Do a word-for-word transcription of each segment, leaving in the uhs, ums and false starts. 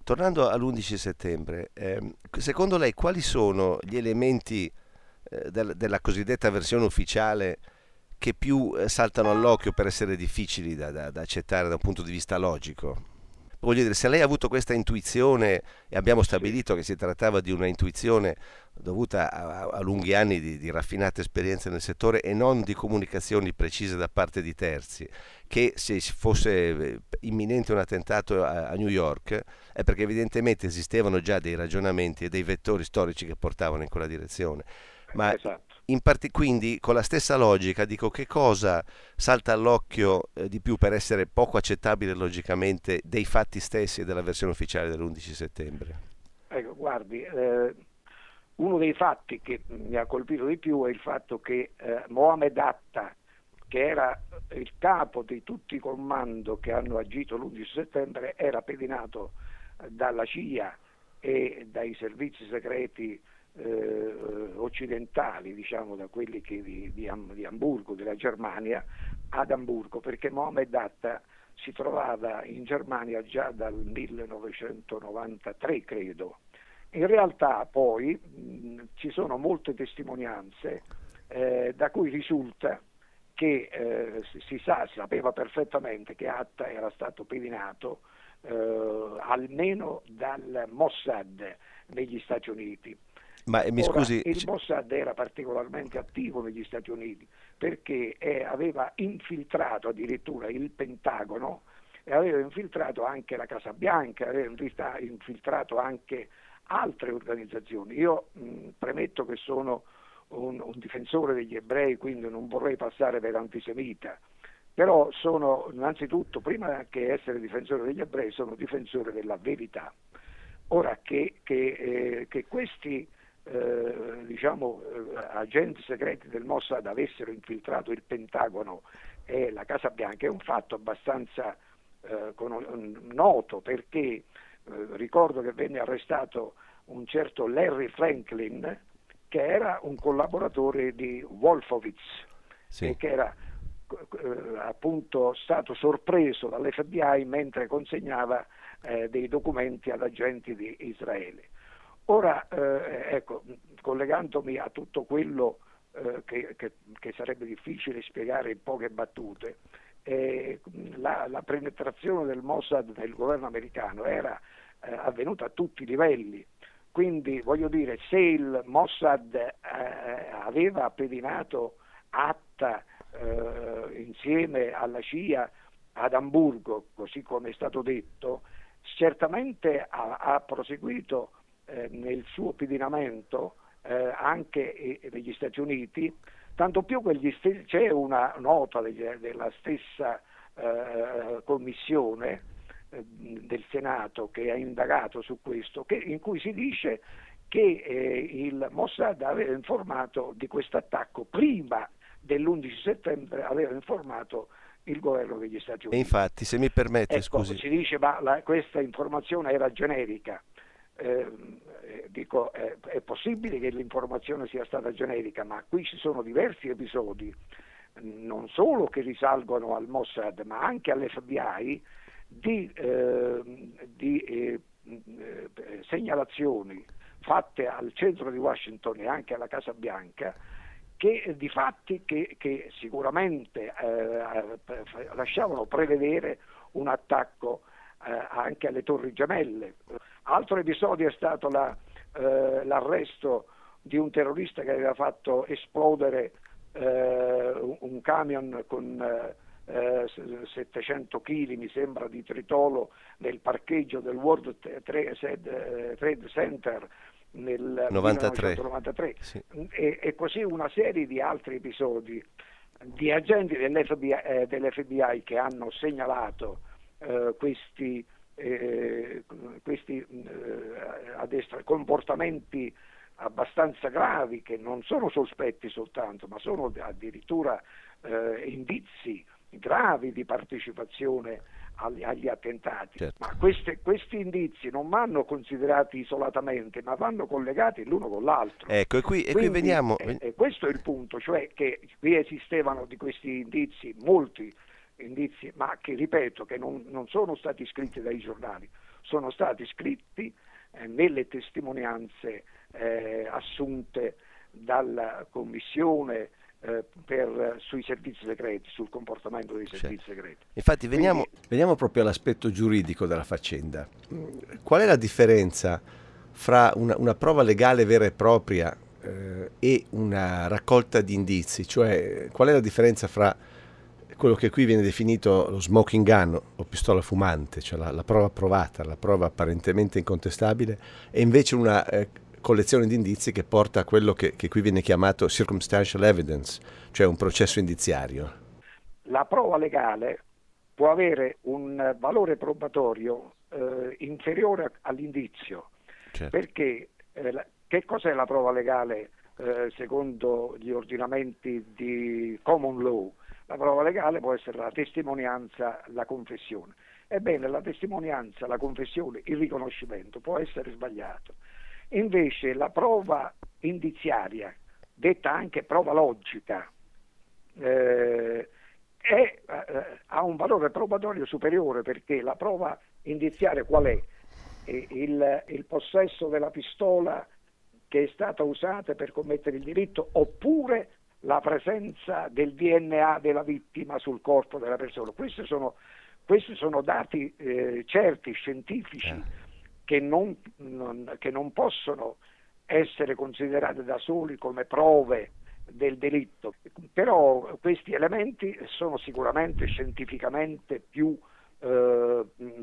tornando all'undici settembre, ehm, secondo lei quali sono gli elementi eh, del- della cosiddetta versione ufficiale che più eh, saltano all'occhio per essere difficili da, da- da accettare da un punto di vista logico? Voglio dire, se lei ha avuto questa intuizione, e abbiamo Sì. stabilito che si trattava di una intuizione dovuta a, a- a lunghi anni di, di raffinate esperienze nel settore e non di comunicazioni precise da parte di terzi, che se ci fosse eh, imminente un attentato a, a New York è perché evidentemente esistevano già dei ragionamenti e dei vettori storici che portavano in quella direzione. Ma Esatto. in parti, quindi con la stessa logica dico che cosa salta all'occhio eh, di più per essere poco accettabile logicamente dei fatti stessi e della versione ufficiale dell'undici settembre. Ecco, guardi, eh, uno dei fatti che mi ha colpito di più è il fatto che eh, Mohamed Atta, che era il capo di tutti i comando che hanno agito l'undici settembre, era pedinato eh, dalla C I A e dai servizi segreti eh, occidentali, diciamo da quelli che di, di, Am- di Amburgo, della Germania, ad Amburgo, perché Mohamed Atta si trovava in Germania già dal millenovecentonovantatré, credo. In realtà poi mh, ci sono molte testimonianze eh, da cui risulta che eh, si, si sa, si sapeva perfettamente che Atta era stato pedinato eh, almeno dal Mossad negli Stati Uniti. Ma eh, mi Ora, scusi, il c- Mossad era particolarmente attivo negli Stati Uniti perché eh, aveva infiltrato addirittura il Pentagono e aveva infiltrato anche la Casa Bianca, aveva infiltra- infiltrato anche altre organizzazioni. Io mh, premetto che sono un, un difensore degli ebrei, quindi non vorrei passare per antisemita, però sono innanzitutto, prima che essere difensore degli ebrei, sono difensore della verità. Ora che, che, eh, che questi eh, diciamo, eh, agenti segreti del Mossad avessero infiltrato il Pentagono e la Casa Bianca è un fatto abbastanza eh, con, noto, perché eh, ricordo che venne arrestato un certo Larry Franklin, che era un collaboratore di Wolfowitz sì. e che era eh, appunto stato sorpreso dall'F B I mentre consegnava eh, dei documenti ad agenti di Israele. Ora, eh, ecco, collegandomi a tutto quello eh, che, che, che sarebbe difficile spiegare in poche battute, eh, la, la penetrazione del Mossad nel governo americano era eh, avvenuta a tutti i livelli. Quindi voglio dire, se il Mossad eh, aveva pedinato Atta eh, insieme alla C I A ad Amburgo, così come è stato detto, certamente ha, ha proseguito eh, nel suo pedinamento eh, anche eh, negli Stati Uniti, tanto più che gli st- c'è una nota degli, della stessa eh, commissione eh, del Senato che ha indagato su questo, che, in cui si dice che eh, il Mossad aveva informato di questo attacco prima dell'undici settembre, aveva informato il governo degli Stati E Uniti. infatti, se mi permette, Ecco, scusi, si dice ma la, questa informazione era generica. Eh, eh, dico, eh, è possibile che l'informazione sia stata generica, ma qui ci sono diversi episodi, non solo che risalgono al Mossad, ma anche all'F B I, di, eh, di eh, eh, segnalazioni fatte al centro di Washington e anche alla Casa Bianca, che di fatti che, che sicuramente eh, lasciavano prevedere un attacco eh, anche alle Torri Gemelle. Altro episodio è stato la, eh, l'arresto di un terrorista che aveva fatto esplodere eh, un, un camion con eh, settecento chili, mi sembra, di tritolo nel parcheggio del World Trade Center nel novantatré. millenovecentonovantatré, Sì. e, e così una serie di altri episodi di agenti dell'F B I, eh, dell'F B I che hanno segnalato eh, questi, eh, questi eh, addestra- comportamenti abbastanza gravi, che non sono sospetti soltanto, ma sono addirittura eh, indizi gravi di partecipazione agli, agli attentati. Certo. Ma queste, questi indizi non vanno considerati isolatamente, ma vanno collegati l'uno con l'altro. Ecco, e qui, e qui Quindi veniamo. eh, eh, questo è il punto, cioè che qui esistevano di questi indizi, molti indizi, ma che ripeto che non, non sono stati scritti dai giornali, sono stati scritti eh, nelle testimonianze eh, assunte dalla Commissione eh, per, sui servizi segreti, sul comportamento dei servizi Cioè, segreti. infatti veniamo, Quindi, veniamo proprio all'aspetto giuridico della faccenda. Qual è la differenza fra una, una prova legale vera e propria eh, e una raccolta di indizi? Cioè, qual è la differenza fra quello che qui viene definito lo smoking gun o pistola fumante, cioè la, la prova provata, la prova apparentemente incontestabile, e invece una eh, collezione di indizi che porta a quello che, che qui viene chiamato circumstantial evidence, cioè un processo indiziario? la prova legale può avere un valore probatorio eh, inferiore all'indizio, Certo. perché eh, la, che cos'è la prova legale eh, secondo gli ordinamenti di common law? La prova legale può essere la testimonianza, la confessione. Ebbene, la testimonianza, la confessione, il riconoscimento può essere sbagliato. Invece la prova indiziaria, detta anche prova logica, eh, è, eh, ha un valore probatorio superiore, perché la prova indiziaria qual è? Il, il possesso della pistola che è stata usata per commettere il delitto, oppure la presenza del D N A della vittima sul corpo della persona. Questi sono, questi sono dati eh, certi, scientifici, Eh. che non, non, che non possono essere considerati da soli come prove del delitto. Però questi elementi sono sicuramente scientificamente più, eh,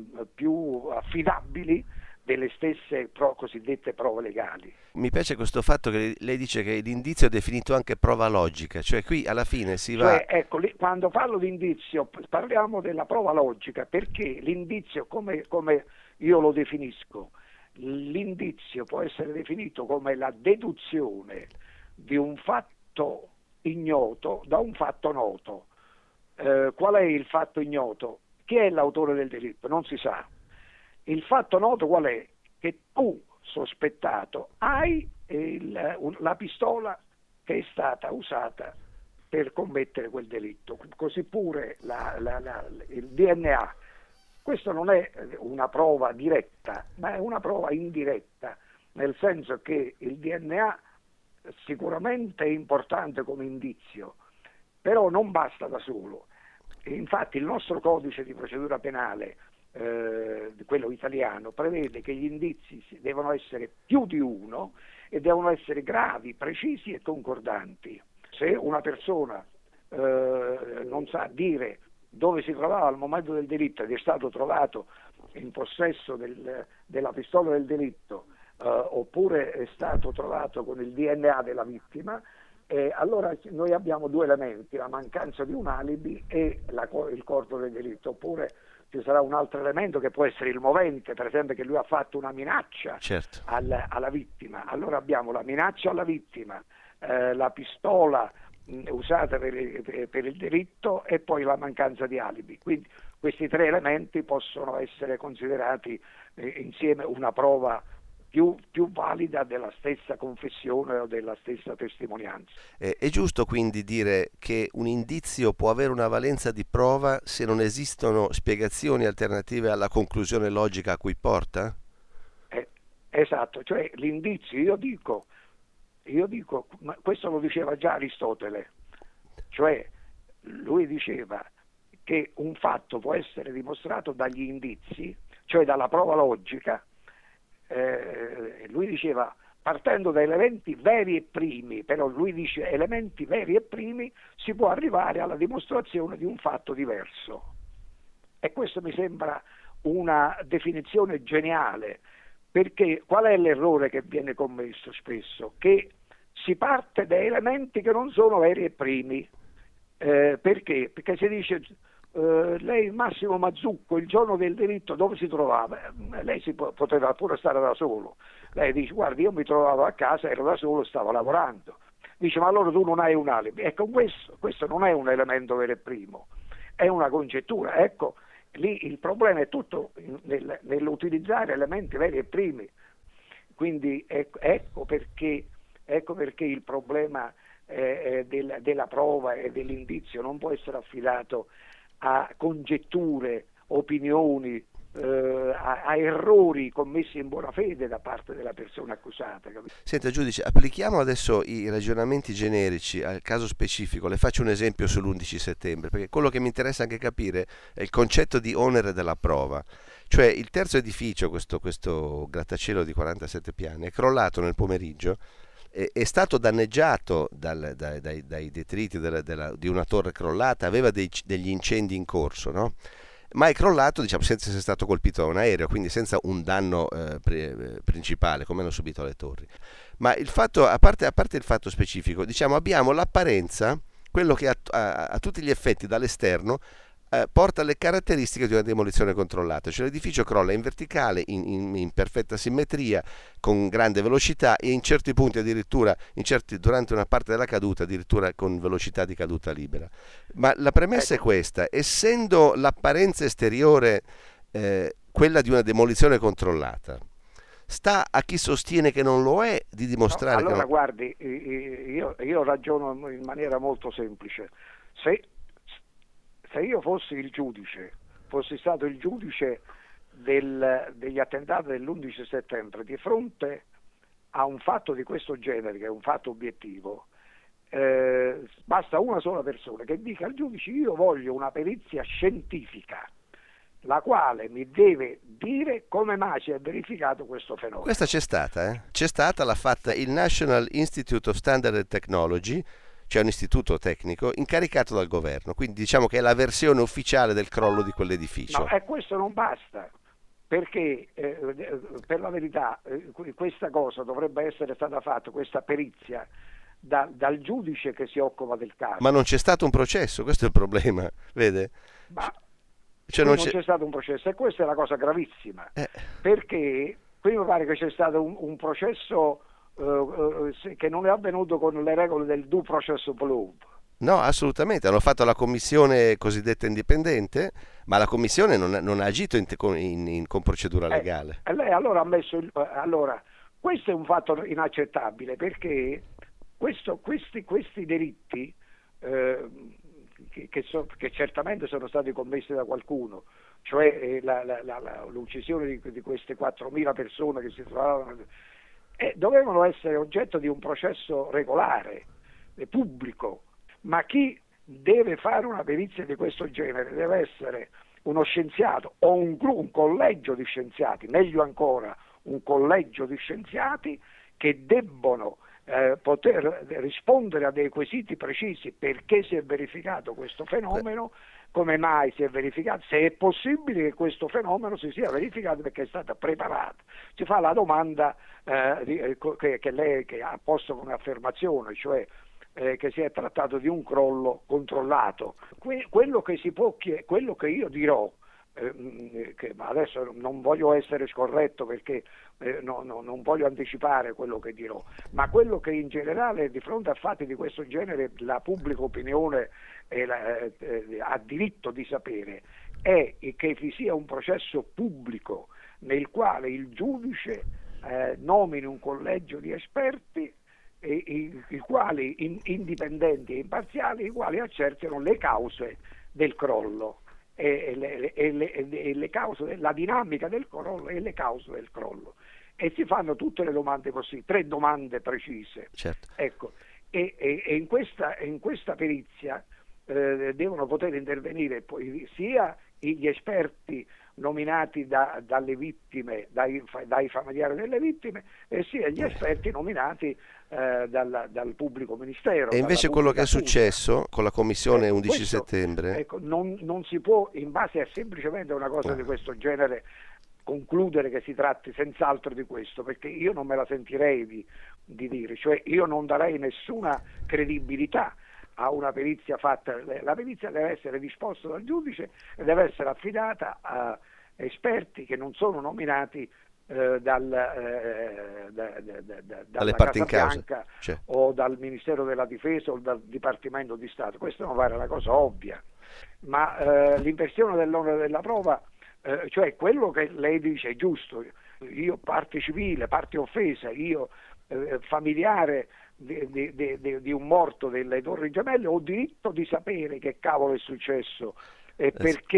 più affidabili delle stesse pro, cosiddette prove legali. Mi piace questo fatto che lei dice che l'indizio è definito anche prova logica, cioè qui alla fine si va... Cioè, ecco, quando parlo di indizio parliamo della prova logica, perché l'indizio, come, come io lo definisco, l'indizio può essere definito come la deduzione di un fatto ignoto da un fatto noto. Eh, qual è il fatto ignoto? Chi è l'autore del delitto? Non si sa. Il fatto noto qual è? Che tu, sospettato, hai il, un, la pistola che è stata usata per commettere quel delitto, così pure la, la, la, il D N A. Questo non è una prova diretta, ma è una prova indiretta, nel senso che il D N A sicuramente è importante come indizio, però non basta da solo. Infatti il nostro codice di procedura penale, eh, quello italiano, prevede che gli indizi devono essere più di uno e devono essere gravi, precisi e concordanti. Se una persona eh, non sa dire dove si trovava al momento del delitto ed è stato trovato in possesso del, della pistola del delitto, eh, oppure è stato trovato con il D N A della vittima, eh, allora noi abbiamo due elementi: la mancanza di un alibi e la, il corpo del delitto. Oppure ci sarà un altro elemento che può essere il movente, per esempio che lui ha fatto una minaccia Certo. al, alla vittima. Allora abbiamo la minaccia alla vittima, eh, la pistola mh, usata per, per, per il delitto e poi la mancanza di alibi. Quindi questi tre elementi possono essere considerati eh, insieme una prova più, più valida della stessa confessione o della stessa testimonianza. Eh, è giusto quindi dire che un indizio può avere una valenza di prova se non esistono spiegazioni alternative alla conclusione logica a cui porta? Eh, esatto, cioè l'indizio, io dico, io dico, ma questo lo diceva già Aristotele, cioè lui diceva che un fatto può essere dimostrato dagli indizi, cioè dalla prova logica. Eh, lui diceva partendo da elementi veri e primi, però lui dice elementi veri e primi si può arrivare alla dimostrazione di un fatto diverso, e questo mi sembra una definizione geniale, perché qual è l'errore che viene commesso spesso? Che si parte da elementi che non sono veri e primi. Eh, perché? Perché si dice Uh, lei, Massimo Mazzucco, il giorno del delitto dove si trovava? Eh, lei si po- poteva pure stare da solo. Lei dice: guardi, io mi trovavo a casa, ero da solo, stavo lavorando. Dice: ma allora tu non hai un alibi? Ecco, questo, questo non è un elemento vero e primo, è una congettura. Ecco, lì il problema è tutto nel, nell'utilizzare elementi veri e primi. Quindi ecco, ecco, perché, ecco perché il problema eh, del, della prova e dell'indizio non può essere affidato a congetture, opinioni eh, a, a errori commessi in buona fede da parte della persona accusata. Capito? Senta giudice, applichiamo adesso i ragionamenti generici al caso specifico. Le faccio un esempio sull'undici settembre, perché quello che mi interessa anche capire è il concetto di onere della prova. Cioè il terzo edificio, questo, questo grattacielo di quarantasette piani, è crollato nel pomeriggio, è, è stato danneggiato dal- dai, dai- dai detriti della- della- di una torre crollata, aveva dei- degli incendi in corso, no? Ma è crollato, diciamo, senza essere stato colpito da un aereo, quindi senza un danno eh, pre- eh, principale, come hanno subito le torri. Ma il fatto, a parte, a parte il fatto specifico, diciamo, abbiamo l'apparenza, quello che a, a- a tutti gli effetti dall'esterno eh, porta alle caratteristiche di una demolizione controllata, cioè l'edificio crolla in verticale, in, in- in perfetta simmetria, con grande velocità e in certi punti addirittura, in certi- durante una parte della caduta, addirittura con velocità di caduta libera. Ma la premessa è Ecco, questa: essendo l'apparenza esteriore eh, quella di una demolizione controllata, sta a chi sostiene che non lo è di no, dimostrare che allora non... guardi, i- i- io, io ragiono in maniera molto semplice. Se, se io fossi il giudice, fossi stato il giudice del- degli attentati dell'undici settembre, di fronte a un fatto di questo genere, che è un fatto obiettivo, eh, basta una sola persona che dica al giudice: io voglio una perizia scientifica, la quale mi deve dire come mai si è verificato questo Questa fenomeno. c'è stata, eh? C'è stata, l'ha fatta il National Institute of Standard and Technology, cioè un istituto tecnico incaricato dal governo, quindi diciamo che è la versione ufficiale del crollo di No, quell'edificio. e questo non basta, perché eh, eh, per la verità eh, questa cosa dovrebbe essere stata fatta, questa perizia, da- dal giudice che si occupa del Ma non caso. c'è stato un processo, questo è il problema, vede? Ma Cioè qui non non c'è... c'è stato un processo, e questa è la cosa gravissima, eh, perché qui mi pare che c'è stato un, un processo eh, eh, che non è avvenuto con le regole del due process law. No, assolutamente, hanno fatto la commissione cosiddetta indipendente, ma la commissione non ha, non ha agito in, te- con, in- in- con procedura Ecco, legale. e lei allora ha messo il, allora, questo è un fatto inaccettabile, perché questo- questi, questi delitti eh, che, che so- che certamente sono stati commessi da qualcuno, cioè eh, la- la- la- la- l'uccisione di, di queste quattromila persone che si trovavano, eh, dovevano essere oggetto di un processo regolare, eh, pubblico, ma chi deve fare una perizia di questo genere deve essere uno scienziato o un, gru- un collegio di scienziati, meglio ancora un collegio di scienziati che debbono eh, poter rispondere a dei quesiti precisi: perché si è verificato questo Que- fenomeno, come mai si è verificato, se è possibile che questo fenomeno si sia verificato perché è stato preparato. Si fa la domanda eh, di- eh, co- che, che lei che ha posto come affermazione, cioè eh, che si è trattato di un crollo controllato. Que- quello che si può chie- quello che io dirò, eh, che adesso non voglio essere scorretto perché eh, no- no- non voglio anticipare quello che dirò, ma quello che in generale di fronte a fatti di questo genere la pubblica opinione eh, la- eh, eh, ha diritto di sapere è che vi sia un processo pubblico nel quale il giudice eh, nomini un collegio di esperti e- i, i quali in- indipendenti e imparziali, i quali accertano le cause del crollo e, e le, e le- e le cause, la dinamica del crollo e le cause del crollo, e si fanno tutte le domande così, tre domande precise. certo. Ecco, e, e- e in questa, in questa perizia eh, devono poter intervenire poi sia gli esperti nominati da- dalle vittime, dai, fa- dai familiari delle vittime, e sia gli esperti nominati eh, dal, dal pubblico ministero, E dalla invece quello che pubblica è accusa. successo con la commissione Ecco, undici questo settembre, ecco, non, non si può, in base a semplicemente una cosa di ah, questo genere, concludere che si tratti senz'altro di questo, perché io non me la sentirei di, di dire, cioè io non darei nessuna credibilità a una perizia fatta. La perizia deve essere disposta dal giudice e deve essere affidata a esperti che non sono nominati eh, dal, eh, da- da- da- da- alle dalla parti in Casa causa. Bianca Cioè, o dal Ministero della Difesa o dal Dipartimento di Stato. Questo mi pare una cosa ovvia, ma eh, l'inversione dell'onere della prova, eh, cioè quello che lei dice è giusto: io parte civile, parte offesa, io eh, familiare di, di- di- di- di un morto delle Torri Gemelle, ho diritto di sapere che cavolo è successo e eh sì. perché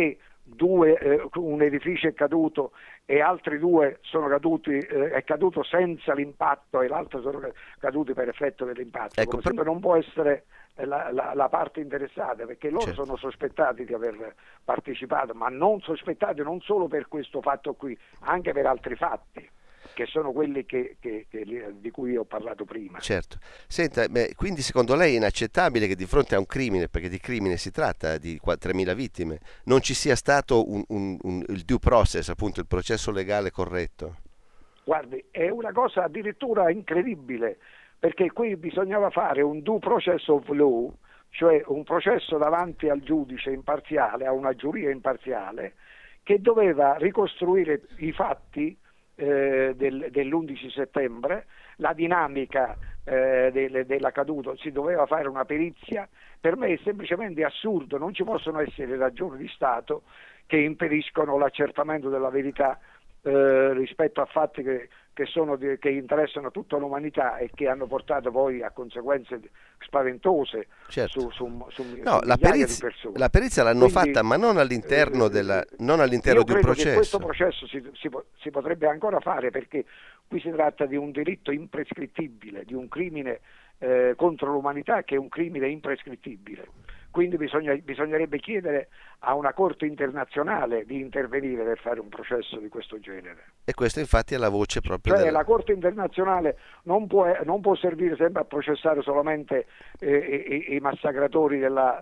due, eh, un edificio è caduto e altri due sono caduti, eh, è caduto senza l'impatto e l'altro sono caduti per effetto dell'impatto. Ecco, Come per... sempre non può essere la, la, la parte interessata, perché loro certo. sono sospettati di aver partecipato, ma non sospettati non solo per questo fatto qui, anche per altri fatti, che sono quelli che, che, che, di cui ho parlato prima. Certo. Senta, beh, quindi secondo lei è inaccettabile che di fronte a un crimine, perché di crimine si tratta, di tremila vittime, non ci sia stato un, un, un, il due process, appunto il processo legale corretto? Guardi, è una cosa addirittura incredibile, perché qui bisognava fare un due process of law, cioè un processo davanti al giudice imparziale, a una giuria imparziale, che doveva ricostruire i fatti Eh, del, dell'undici settembre, la dinamica eh, del, dell'accaduto, si doveva fare una perizia. Per me è semplicemente assurdo, non ci possono essere ragioni di Stato che impediscono l'accertamento della verità eh, rispetto a fatti che, che, sono di, che interessano tutta l'umanità e che hanno portato poi a conseguenze spaventose. Certo. su, su, su, no, su la, perizia, perizia, di la perizia l'hanno Quindi, fatta, ma non all'interno, eh, della, non all'interno di un processo. Che questo processo si, si, si potrebbe ancora fare, perché qui si tratta di un delitto imprescrittibile, di un crimine eh, contro l'umanità che è un crimine imprescrittibile. Quindi bisogna, bisognerebbe chiedere a una corte internazionale di intervenire per fare un processo di questo genere. E questa infatti è la voce proprio Cioè della... la corte internazionale non può, non può servire sempre a processare solamente eh, i, i massacratori della,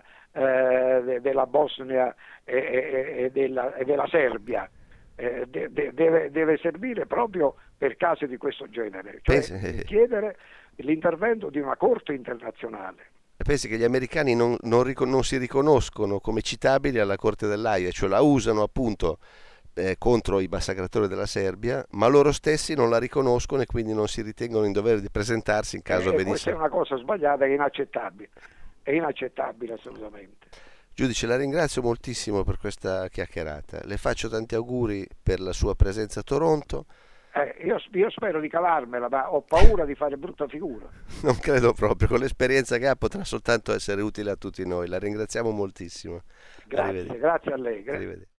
eh, della Bosnia e, e, e, della, e della Serbia. Eh, de, de, deve, deve servire proprio per casi di questo genere, cioè Pensi... chiedere l'intervento di una corte internazionale. Pensi che gli americani non, non, ricon- non si riconoscono come citabili alla Corte dell'Aia, cioè la usano appunto eh, contro i massacratori della Serbia, ma loro stessi non la riconoscono e quindi non si ritengono in dovere di presentarsi in caso eh, venisse. Questa è una cosa sbagliata e inaccettabile, è inaccettabile assolutamente. Giudice, la ringrazio moltissimo per questa chiacchierata, le faccio tanti auguri per la sua presenza a Toronto. Eh, io, io spero di cavarmela, ma ho paura di fare brutta figura. Non credo proprio, con l'esperienza che ha potrà soltanto essere utile a tutti noi. La ringraziamo moltissimo. Grazie, grazie a lei. Grazie.